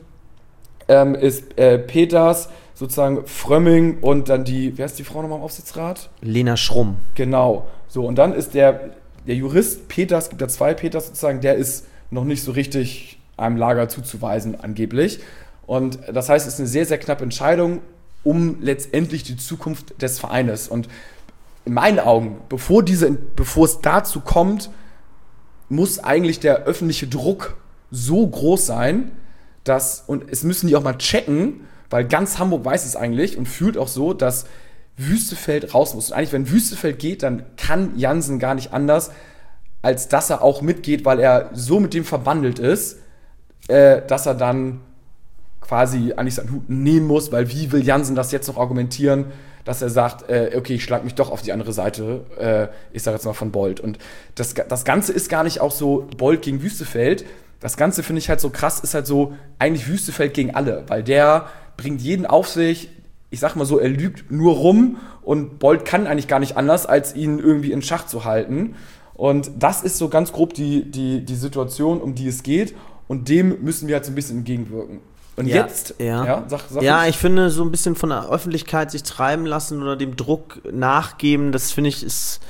ist Peters, sozusagen Frömming und dann wer ist die Frau nochmal im Aufsichtsrat? Lena Schrumm. Genau. So, und dann ist der Jurist Peters, gibt ja 2 Peters sozusagen, der ist noch nicht so richtig einem Lager zuzuweisen, angeblich. Und das heißt, es ist eine sehr, sehr knappe Entscheidung um letztendlich die Zukunft des Vereines. Und in meinen Augen, bevor es dazu kommt, muss eigentlich der öffentliche Druck so groß sein, und es müssen die auch mal checken, weil ganz Hamburg weiß es eigentlich und fühlt auch so, dass Wüstefeld raus muss. Und eigentlich, wenn Wüstefeld geht, dann kann Jansen gar nicht anders, als dass er auch mitgeht, weil er so mit dem verbandelt ist, dass er dann quasi eigentlich seinen Hut nehmen muss, weil wie will Jansen das jetzt noch argumentieren, dass er sagt, okay, ich schlag mich doch auf die andere Seite, ich sage jetzt mal von Bold. Und das Ganze ist gar nicht auch so Bold gegen Wüstefeld. Das Ganze finde ich halt so krass, ist halt so eigentlich Wüstefeld gegen alle, weil der bringt jeden auf sich, ich sag mal so, er lügt nur rum und Bold kann eigentlich gar nicht anders, als ihn irgendwie in Schach zu halten. Und das ist so ganz grob die Situation, um die es geht und dem müssen wir halt so ein bisschen entgegenwirken. Und jetzt, ich finde, so ein bisschen von der Öffentlichkeit sich treiben lassen oder dem Druck nachgeben, das finde ich ist,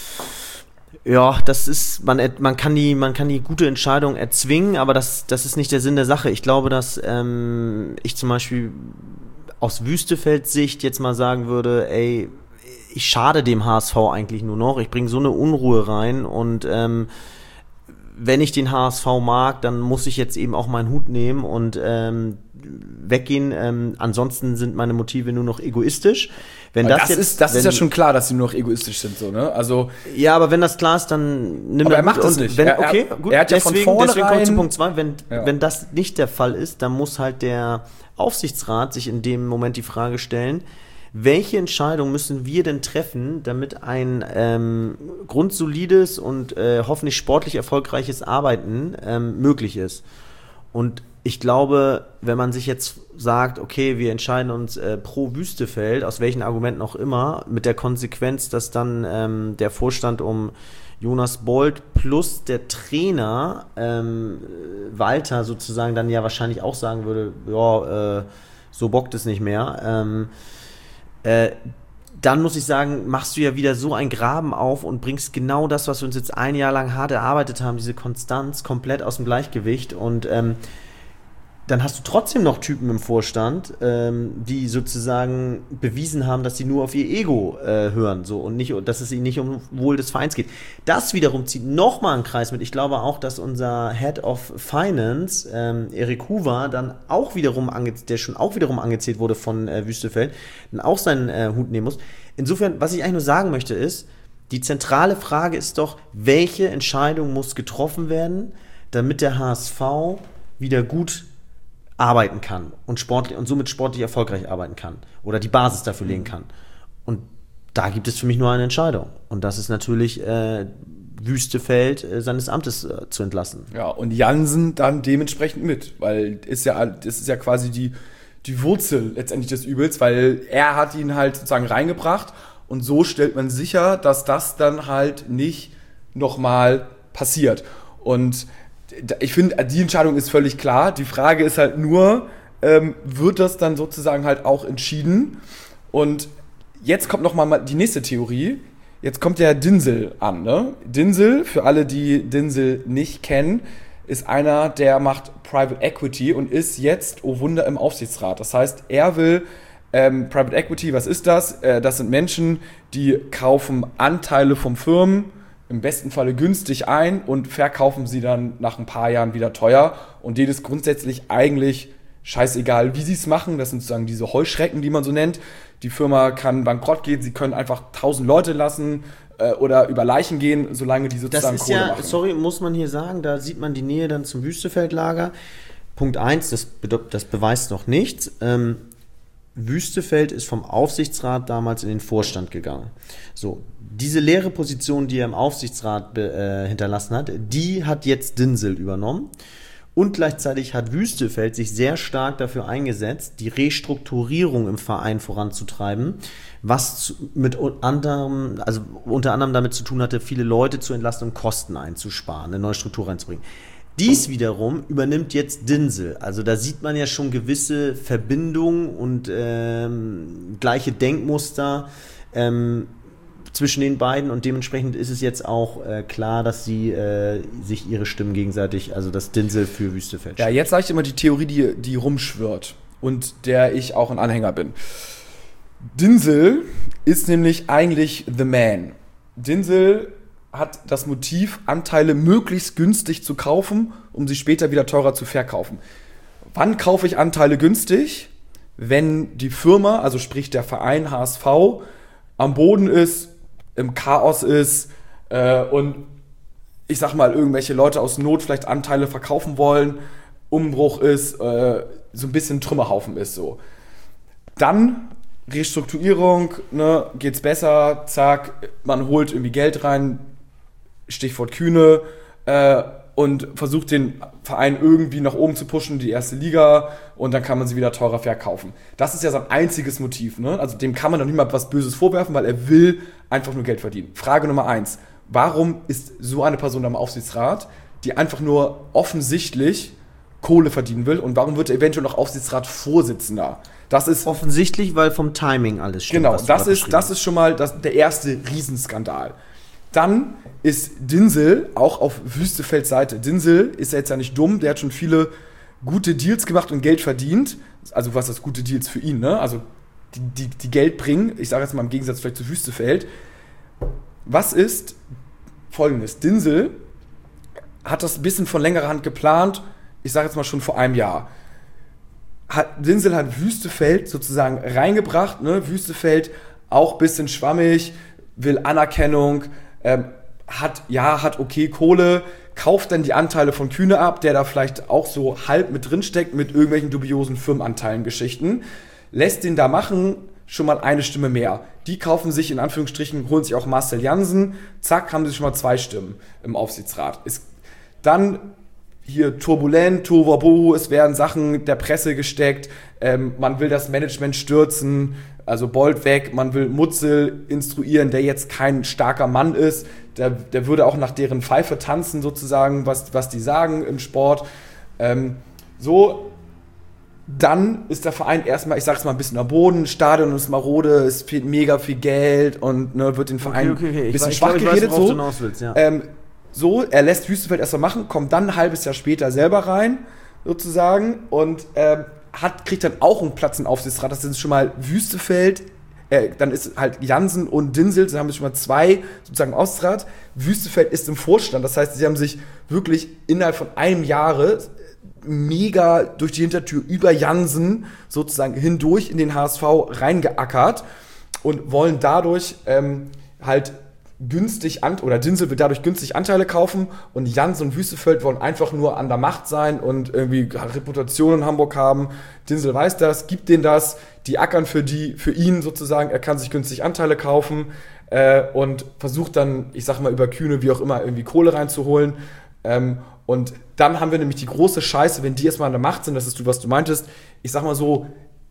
ja, das ist, man kann die gute Entscheidung erzwingen, aber das ist nicht der Sinn der Sache. Ich glaube, dass ich zum Beispiel aus Wüstefeld-Sicht jetzt mal sagen würde, ey, ich schade dem HSV eigentlich nur noch, ich bringe so eine Unruhe rein und wenn ich den HSV mag, dann muss ich jetzt eben auch meinen Hut nehmen und weggehen. Ansonsten sind meine Motive nur noch egoistisch. Das ist ja schon klar, dass sie nur noch egoistisch sind, so, ne? Also ja, aber wenn das klar ist, dann nimm aber er macht das nicht. Er hat ja deswegen kommt zu Punkt 2. Wenn das nicht der Fall ist, dann muss halt der Aufsichtsrat sich in dem Moment die Frage stellen, welche Entscheidung müssen wir denn treffen, damit ein grundsolides und hoffentlich sportlich erfolgreiches Arbeiten möglich ist? Und ich glaube, wenn man sich jetzt sagt, okay, wir entscheiden uns pro Wüstefeld, aus welchen Argumenten auch immer, mit der Konsequenz, dass dann der Vorstand um Jonas Bold plus der Trainer Walter sozusagen dann ja wahrscheinlich auch sagen würde, ja, so bockt es nicht mehr. Dann muss ich sagen, machst du ja wieder so einen Graben auf und bringst genau das, was wir uns jetzt ein Jahr lang hart erarbeitet haben, diese Konstanz komplett aus dem Gleichgewicht und dann hast du trotzdem noch Typen im Vorstand, die sozusagen bewiesen haben, dass sie nur auf ihr Ego hören so und nicht, dass es ihnen nicht um Wohl des Vereins geht. Das wiederum zieht nochmal einen Kreis mit. Ich glaube auch, dass unser Head of Finance, Erik Hoover, dann auch wiederum, der schon auch wiederum angezählt wurde von Wüstefeld, dann auch seinen Hut nehmen muss. Insofern, was ich eigentlich nur sagen möchte ist, die zentrale Frage ist doch, welche Entscheidung muss getroffen werden, damit der HSV wieder gut arbeiten kann und somit sportlich erfolgreich arbeiten kann oder die Basis dafür legen kann. Und da gibt es für mich nur eine Entscheidung. Und das ist natürlich Wüstefeld seines Amtes zu entlassen. Ja, und Jansen dann dementsprechend mit, weil das ist ja quasi die Wurzel letztendlich des Übels, weil er hat ihn halt sozusagen reingebracht und so stellt man sicher, dass das dann halt nicht nochmal passiert. Und ich finde, die Entscheidung ist völlig klar. Die Frage ist halt nur, wird das dann sozusagen halt auch entschieden? Und jetzt kommt nochmal die nächste Theorie. Jetzt kommt der Dinsel an. Ne? Dinsel, für alle, die Dinsel nicht kennen, ist einer, der macht Private Equity und ist jetzt, oh Wunder, im Aufsichtsrat. Das heißt, er will Private Equity, was ist das? Das sind Menschen, die kaufen Anteile von Firmen, im besten Falle günstig ein und verkaufen sie dann nach ein paar Jahren wieder teuer. Und denen ist grundsätzlich eigentlich scheißegal, wie sie es machen. Das sind sozusagen diese Heuschrecken, die man so nennt. Die Firma kann bankrott gehen, sie können einfach 1000 Leute lassen oder über Leichen gehen, solange die sozusagen das ist Kohle ja, machen. Sorry, muss man hier sagen, da sieht man die Nähe dann zum Wüstefeldlager. Punkt 1, das beweist noch nichts. Wüstefeld ist vom Aufsichtsrat damals in den Vorstand gegangen. So, diese leere Position, die er im Aufsichtsrat hinterlassen hat, die hat jetzt Dinsel übernommen. Und gleichzeitig hat Wüstefeld sich sehr stark dafür eingesetzt, die Restrukturierung im Verein voranzutreiben, was unter anderem damit zu tun hatte, viele Leute zu entlasten und Kosten einzusparen, eine neue Struktur reinzubringen. Dies wiederum übernimmt jetzt Dinsel. Also da sieht man ja schon gewisse Verbindungen und gleiche Denkmuster zwischen den beiden und dementsprechend ist es jetzt auch klar, dass sie sich ihre Stimmen gegenseitig, also das Dinsel für Wüstefeld. Ja, jetzt sage ich immer die Theorie, die rumschwirrt und der ich auch ein Anhänger bin. Dinsel ist nämlich eigentlich the man. Dinsel hat das Motiv, Anteile möglichst günstig zu kaufen, um sie später wieder teurer zu verkaufen. Wann kaufe ich Anteile günstig? Wenn die Firma, also sprich der Verein HSV, am Boden ist, im Chaos ist und ich sag mal, irgendwelche Leute aus Not vielleicht Anteile verkaufen wollen, Umbruch ist, so ein bisschen Trümmerhaufen ist so. Dann Restrukturierung, ne, geht's besser, zack, man holt irgendwie Geld rein, Stichwort Kühne, und versucht den Verein irgendwie nach oben zu pushen, die erste Liga, und dann kann man sie wieder teurer verkaufen. Das ist ja sein einziges Motiv, ne? Also dem kann man noch nicht mal was Böses vorwerfen, weil er will einfach nur Geld verdienen. Frage Nummer 1. Warum ist so eine Person am Aufsichtsrat, die einfach nur offensichtlich Kohle verdienen will, und warum wird er eventuell noch Aufsichtsratsvorsitzender? Das ist offensichtlich, weil vom Timing alles stimmt. Genau, das ist schon mal der erste Riesenskandal. Dann ist Dinsel auch auf Wüstefelds Seite. Dinsel ist ja jetzt ja nicht dumm, der hat schon viele gute Deals gemacht und Geld verdient. Also was das gute Deals für ihn, ne? Also die Geld bringen, ich sage jetzt mal im Gegensatz vielleicht zu Wüstefeld. Was ist Folgendes? Dinsel hat das ein bisschen von längerer Hand geplant, ich sage jetzt mal schon vor einem Jahr. Dinsel hat Wüstefeld sozusagen reingebracht, ne? Wüstefeld auch ein bisschen schwammig, will Anerkennung, hat okay Kohle, kauft dann die Anteile von Kühne ab, der da vielleicht auch so halb mit drin steckt mit irgendwelchen dubiosen Firmenanteilen-Geschichten, lässt den da machen, schon mal eine Stimme mehr. Die kaufen sich in Anführungsstrichen, holen sich auch Marcel Jansen, zack, haben sie schon mal 2 Stimmen im Aufsichtsrat. Dann hier turbulent, Tohuwabohu, es werden Sachen der Presse gesteckt, man will das Management stürzen, also Bolt weg, man will Mutzel instruieren, der jetzt kein starker Mann ist, der würde auch nach deren Pfeife tanzen sozusagen, was die sagen im Sport. Dann ist der Verein erstmal, ich sag's mal, ein bisschen am Boden, Stadion ist marode, es fehlt mega viel Geld und wird den Verein ein bisschen schwach geredet. Er lässt Wüstefeld erstmal machen, kommt dann ein halbes Jahr später selber rein, sozusagen, und kriegt dann auch einen Platz im Aufsichtsrat. Das sind schon mal Wüstefeld, dann ist halt Jansen und Dinsel, dann haben wir schon mal 2 sozusagen im Aufsichtsrat. Wüstefeld ist im Vorstand, das heißt, sie haben sich wirklich innerhalb von einem Jahre mega durch die Hintertür über Jansen sozusagen hindurch in den HSV reingeackert und wollen dadurch halt günstig Dinsel will dadurch günstig Anteile kaufen und Jansen und Wüstefeld wollen einfach nur an der Macht sein und irgendwie Reputation in Hamburg haben. Dinsel weiß das, gibt denen das, die ackern für ihn sozusagen, er kann sich günstig Anteile kaufen und versucht dann, ich sag mal über Kühne, wie auch immer, irgendwie Kohle reinzuholen. Und dann haben wir nämlich die große Scheiße, wenn die erstmal an der Macht sind, das ist was du meintest, ich sag mal so,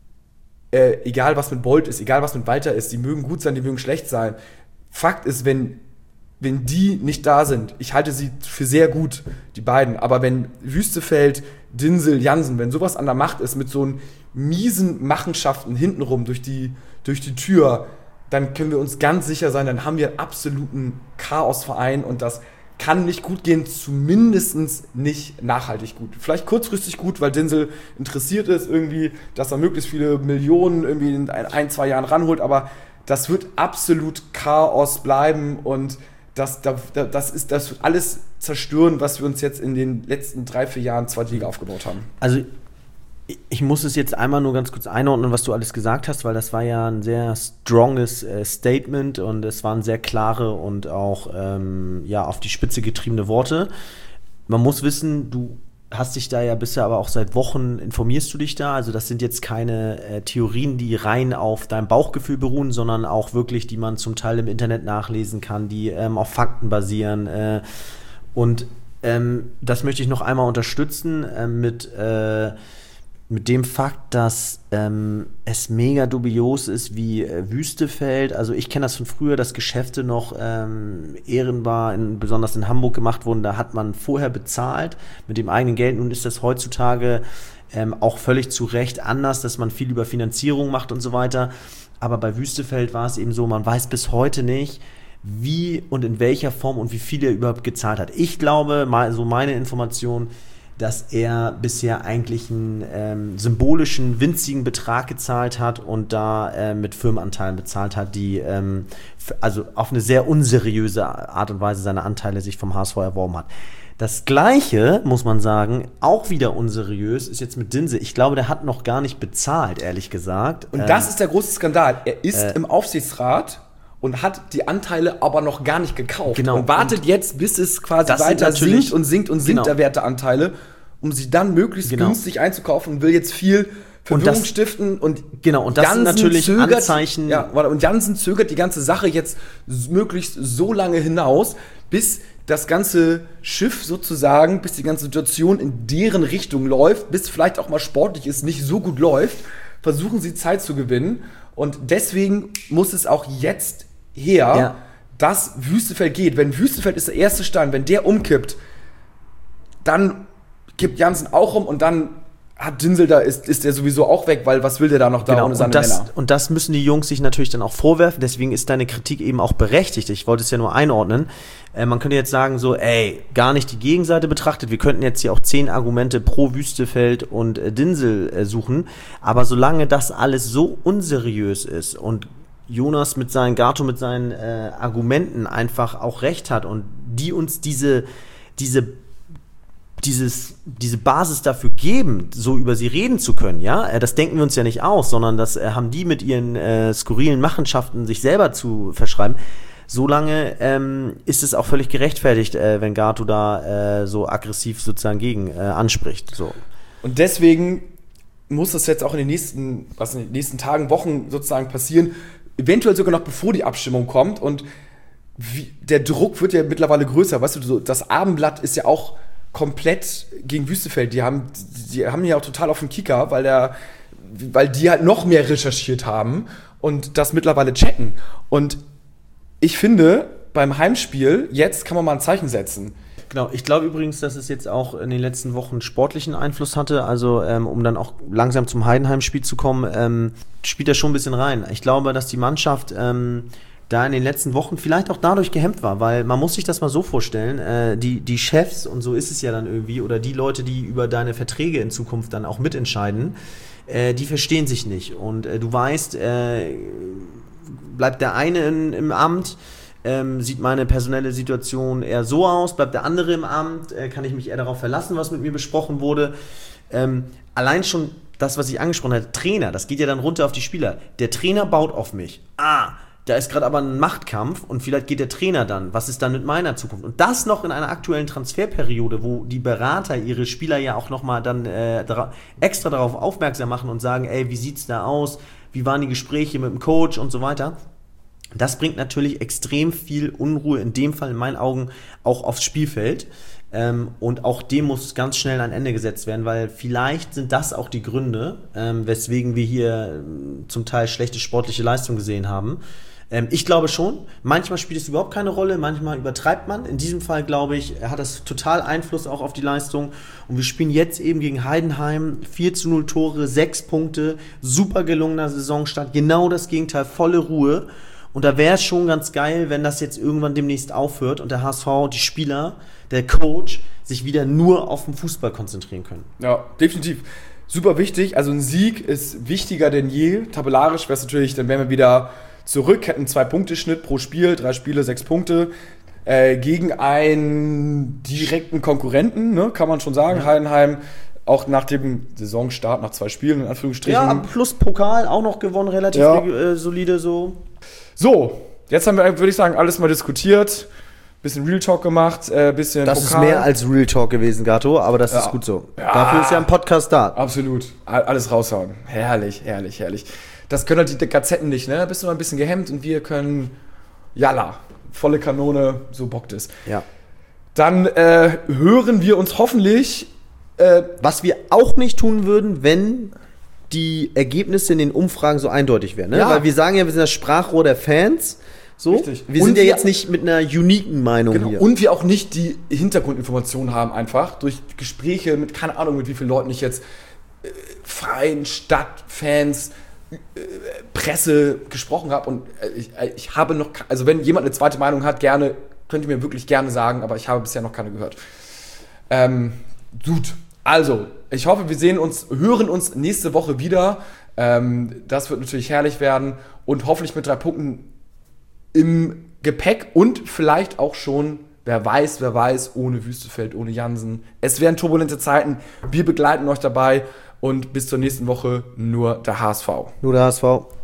egal was mit Bolt ist, egal was mit Walter ist, die mögen gut sein, die mögen schlecht sein. Fakt ist, wenn die nicht da sind, ich halte sie für sehr gut, die beiden, aber wenn Wüstefeld, Dinsel, Jansen, wenn sowas an der Macht ist, mit so einen miesen Machenschaften hintenrum durch die Tür, dann können wir uns ganz sicher sein, dann haben wir einen absoluten Chaosverein und das kann nicht gut gehen, zumindest nicht nachhaltig gut. Vielleicht kurzfristig gut, weil Dinsel interessiert ist irgendwie, dass er möglichst viele Millionen irgendwie in 1-2 Jahren ranholt, aber das wird absolut Chaos bleiben und das wird alles zerstören, was wir uns jetzt in den letzten 3-4 Jahren zweite Liga aufgebaut haben. Also ich muss es jetzt einmal nur ganz kurz einordnen, was du alles gesagt hast, weil das war ja ein sehr stronges Statement und es waren sehr klare und auch auf die Spitze getriebene Worte. Man muss wissen, du hast dich da ja bisher aber auch seit Wochen, informierst du dich da, also das sind jetzt keine Theorien, die rein auf deinem Bauchgefühl beruhen, sondern auch wirklich, die man zum Teil im Internet nachlesen kann, die auf Fakten basieren und das möchte ich noch einmal unterstützen mit dem Fakt, dass es mega dubios ist, wie Wüstefeld, also ich kenne das von früher, dass Geschäfte noch ehrenbar, besonders in Hamburg gemacht wurden, da hat man vorher bezahlt mit dem eigenen Geld, nun ist das heutzutage auch völlig zu Recht anders, dass man viel über Finanzierung macht und so weiter, aber bei Wüstefeld war es eben so, man weiß bis heute nicht, wie und in welcher Form und wie viel er überhaupt gezahlt hat. Ich glaube, so meine Information, dass er bisher eigentlich einen symbolischen, winzigen Betrag gezahlt hat und da mit Firmenanteilen bezahlt hat, die also auf eine sehr unseriöse Art und Weise seine Anteile sich vom HSV erworben hat. Das Gleiche, muss man sagen, auch wieder unseriös, ist jetzt mit Dinsel. Ich glaube, der hat noch gar nicht bezahlt, ehrlich gesagt. Und das ist der große Skandal. Er ist im Aufsichtsrat und hat die Anteile aber noch gar nicht gekauft. Genau. Und wartet jetzt, bis es quasi weiter sinkt und sinkt und sinkt der Werteanteile, um sie dann möglichst günstig einzukaufen und will jetzt viel Verwirrung stiften. Und das sind natürlich Anzeichen. Ja, und Jansen zögert die ganze Sache jetzt möglichst so lange hinaus, bis das ganze Schiff sozusagen, bis die ganze Situation in deren Richtung läuft, bis vielleicht auch mal sportlich ist, nicht so gut läuft, versuchen sie Zeit zu gewinnen. Und deswegen muss es auch jetzt her, dass Wüstefeld geht. Wenn Wüstefeld ist der erste Stein, wenn der umkippt, dann kippt Jansen auch um und dann hat Dinsel ist der sowieso auch weg, weil was will der da noch da ohne seine Männer? Und das müssen die Jungs sich natürlich dann auch vorwerfen, deswegen ist deine Kritik eben auch berechtigt. Ich wollte es ja nur einordnen. Man könnte jetzt sagen so, gar nicht die Gegenseite betrachtet, wir könnten jetzt hier auch 10 Argumente pro Wüstefeld und Dinsel suchen, aber solange das alles so unseriös ist und Jonas Gato mit seinen Argumenten einfach auch recht hat und die uns diese Basis dafür geben, so über sie reden zu können, ja, das denken wir uns ja nicht aus, sondern das haben die mit ihren skurrilen Machenschaften sich selber zu verschreiben. Solange ist es auch völlig gerechtfertigt, wenn Gato da so aggressiv sozusagen gegen anspricht. So. Und deswegen muss das jetzt auch in den nächsten Tagen, Wochen sozusagen passieren, eventuell sogar noch bevor die Abstimmung kommt und der Druck wird ja mittlerweile größer, weißt du, so, das Abendblatt ist ja auch komplett gegen Wüstefeld. Die haben ja auch total auf den Kicker, weil die halt noch mehr recherchiert haben und das mittlerweile checken. Und ich finde, beim Heimspiel, jetzt kann man mal ein Zeichen setzen. Genau, ich glaube übrigens, dass es jetzt auch in den letzten Wochen sportlichen Einfluss hatte, also um dann auch langsam zum Heidenheim-Spiel zu kommen, spielt das schon ein bisschen rein. Ich glaube, dass die Mannschaft da in den letzten Wochen vielleicht auch dadurch gehemmt war, weil man muss sich das mal so vorstellen, die Chefs, und so ist es ja dann irgendwie, oder die Leute, die über deine Verträge in Zukunft dann auch mitentscheiden, die verstehen sich nicht. Und du weißt, bleibt der eine im Amt, sieht meine personelle Situation eher so aus, bleibt der andere im Amt, kann ich mich eher darauf verlassen, was mit mir besprochen wurde. Allein schon das, was ich angesprochen habe, Trainer, das geht ja dann runter auf die Spieler. Der Trainer baut auf mich. Da ist gerade aber ein Machtkampf und vielleicht geht der Trainer dann. Was ist dann mit meiner Zukunft? Und das noch in einer aktuellen Transferperiode, wo die Berater ihre Spieler ja auch nochmal dann extra darauf aufmerksam machen und sagen, ey, wie sieht's da aus? Wie waren die Gespräche mit dem Coach und so weiter? Das bringt natürlich extrem viel Unruhe, in dem Fall in meinen Augen auch aufs Spielfeld. Und auch dem muss ganz schnell ein Ende gesetzt werden, weil vielleicht sind das auch die Gründe, weswegen wir hier zum Teil schlechte sportliche Leistung gesehen haben. Ich glaube schon, manchmal spielt es überhaupt keine Rolle, manchmal übertreibt man. In diesem Fall, glaube ich, hat das total Einfluss auch auf die Leistung. Und wir spielen jetzt eben gegen Heidenheim, 4:0 Tore, 6 Punkte, super gelungener Saisonstart, genau das Gegenteil, volle Ruhe. Und da wäre es schon ganz geil, wenn das jetzt irgendwann demnächst aufhört und der HSV, die Spieler, der Coach sich wieder nur auf den Fußball konzentrieren können. Ja, definitiv. Super wichtig. Also ein Sieg ist wichtiger denn je. Tabellarisch wäre es natürlich, dann wären wir wieder zurück, hätten 2-Punkte-Schnitt pro Spiel, 3 Spiele, 6 Punkte. Gegen einen direkten Konkurrenten, ne, kann man schon sagen. Ja. Heidenheim auch nach dem Saisonstart, nach 2 Spielen, in Anführungsstrichen. Ja, plus Pokal auch noch gewonnen, relativ solide so. So, jetzt haben wir, würde ich sagen, alles mal diskutiert, bisschen Real Talk gemacht, bisschen das Pokal. Ist mehr als Real Talk gewesen, Gato, aber das ist gut so. Ja. Dafür ist ja ein Podcast da. Absolut, alles raushauen. Herrlich, herrlich, herrlich. Das können halt die Gazetten nicht, ne? Da bist du mal ein bisschen gehemmt und wir können, jalla, volle Kanone, so bockt es. Ja. Dann hören wir uns hoffentlich. Was wir auch nicht tun würden, wenn die Ergebnisse in den Umfragen so eindeutig wären. Ne? Ja. Weil wir sagen ja, wir sind das Sprachrohr der Fans. So. Richtig. Wir sind ja jetzt nicht mit einer uniken Meinung hier. Und wir auch nicht die Hintergrundinformationen haben einfach durch Gespräche mit, keine Ahnung, mit wie vielen Leuten ich jetzt Verein, Stadt, Fans, Presse gesprochen habe. Und ich habe noch, also wenn jemand eine zweite Meinung hat, gerne, könnt ihr mir wirklich gerne sagen, aber ich habe bisher noch keine gehört. Gut. Also, ich hoffe, wir hören uns nächste Woche wieder. Das wird natürlich herrlich werden und hoffentlich mit 3 Punkten im Gepäck und vielleicht auch schon, wer weiß, ohne Wüstefeld, ohne Jansen. Es werden turbulente Zeiten. Wir begleiten euch dabei und bis zur nächsten Woche nur der HSV. Nur der HSV.